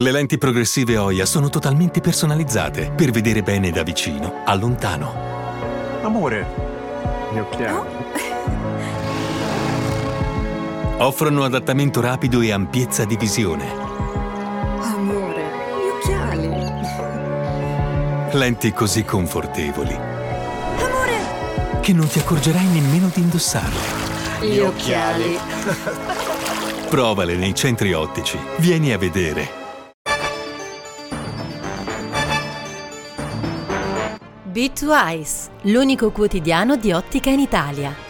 Le lenti progressive Oya sono totalmente personalizzate per vedere bene da vicino a lontano. Amore, gli occhiali. Offrono adattamento rapido e ampiezza di visione. Amore, gli occhiali. Lenti così confortevoli. Amore! Che non ti accorgerai nemmeno di indossarle. Gli occhiali. Provale nei centri ottici. Vieni a vedere. B2Eyes, l'unico quotidiano di ottica in Italia.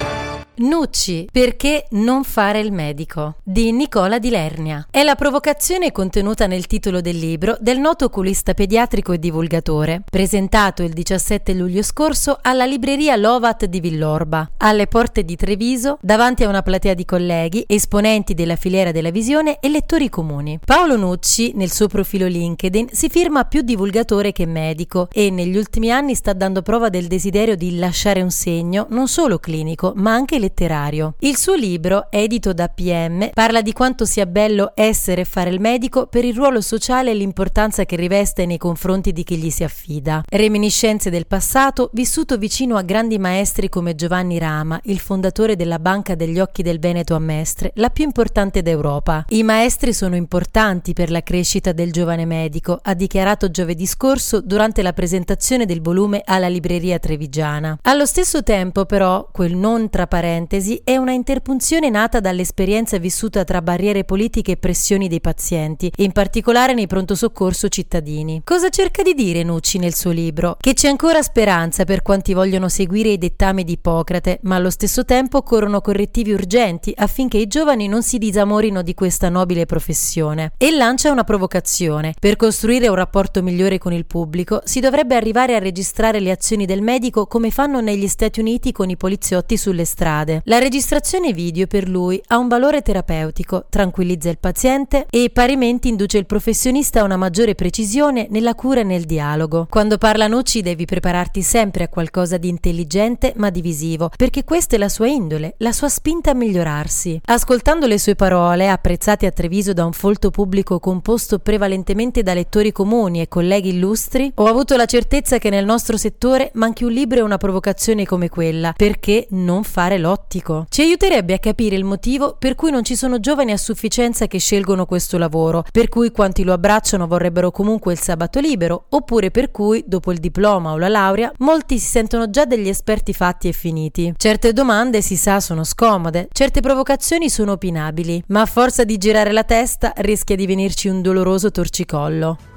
Nucci, perché non fare il medico? Di Nicola Di Lernia. È la provocazione contenuta nel titolo del libro del noto oculista pediatrico e divulgatore, presentato il 17 luglio scorso alla libreria Lovat di Villorba, alle porte di Treviso, davanti a una platea di colleghi, esponenti della filiera della visione e lettori comuni. Paolo Nucci, nel suo profilo LinkedIn, si firma più divulgatore che medico e negli ultimi anni sta dando prova del desiderio di lasciare un segno non solo clinico, ma anche letterario. Il suo libro, edito da PM, parla di quanto sia bello essere e fare il medico per il ruolo sociale e l'importanza che riveste nei confronti di chi gli si affida. Reminiscenze del passato vissuto vicino a grandi maestri come Giovanni Rama, il fondatore della Banca degli Occhi del Veneto a Mestre, la più importante d'Europa. I maestri sono importanti per la crescita del giovane medico, ha dichiarato giovedì scorso durante la presentazione del volume alla libreria trevigiana. Allo stesso tempo, però, quel non tra parentesi è una interpunzione nata dall'esperienza vissuta tra barriere politiche e pressioni dei pazienti, in particolare nei pronto soccorso cittadini. Cosa cerca di dire Nucci nel suo libro? Che c'è ancora speranza per quanti vogliono seguire i dettami di Ippocrate, ma allo stesso tempo occorrono correttivi urgenti affinché i giovani non si disamorino di questa nobile professione. E lancia una provocazione. Per costruire un rapporto migliore con il pubblico si dovrebbe arrivare a registrare le azioni del medico come fanno negli Stati Uniti con i poliziotti sulle strade. La registrazione video per lui ha un valore terapeutico, tranquillizza il paziente e parimenti induce il professionista a una maggiore precisione nella cura e nel dialogo. Quando parla Nucci devi prepararti sempre a qualcosa di intelligente ma divisivo, perché questa è la sua indole, la sua spinta a migliorarsi. Ascoltando le sue parole, apprezzate a Treviso da un folto pubblico composto prevalentemente da lettori comuni e colleghi illustri, ho avuto la certezza che nel nostro settore manchi un libro e una provocazione come quella, perché non fare l'ottico. Ci aiuterebbe a capire il motivo per cui non ci sono giovani a sufficienza che scelgono questo lavoro, per cui quanti lo abbracciano vorrebbero comunque il sabato libero, oppure per cui, dopo il diploma o la laurea, molti si sentono già degli esperti fatti e finiti. Certe domande, si sa, sono scomode, certe provocazioni sono opinabili, ma a forza di girare la testa rischia di venirci un doloroso torcicollo.